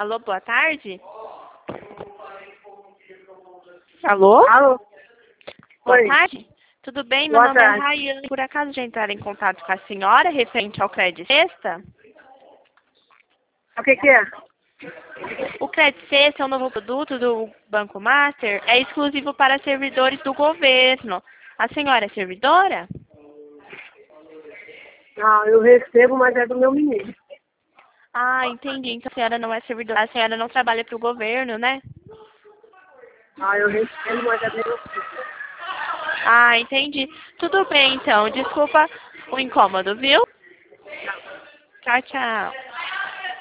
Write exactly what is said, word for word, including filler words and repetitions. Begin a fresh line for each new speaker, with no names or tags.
Alô, boa tarde? Alô?
Alô?
Boa
Oi.
tarde? Tudo bem? Meu
Boa
nome
tarde.
é Rayane. Por acaso já entraram em contato com a senhora referente ao Crédito Sexta?
O que que é?
O Crédito Sexta é um novo produto do Banco Master, é exclusivo para servidores do governo. A senhora é servidora?
Ah, eu recebo, mas é do meu menino.
Ah, entendi. Então a senhora não é servidora, a senhora não trabalha para o governo, né?
Ah, eu recebo, mas é do meu filho.
Ah, entendi. Tudo bem, então. Desculpa o incômodo, viu? Tchau, tchau.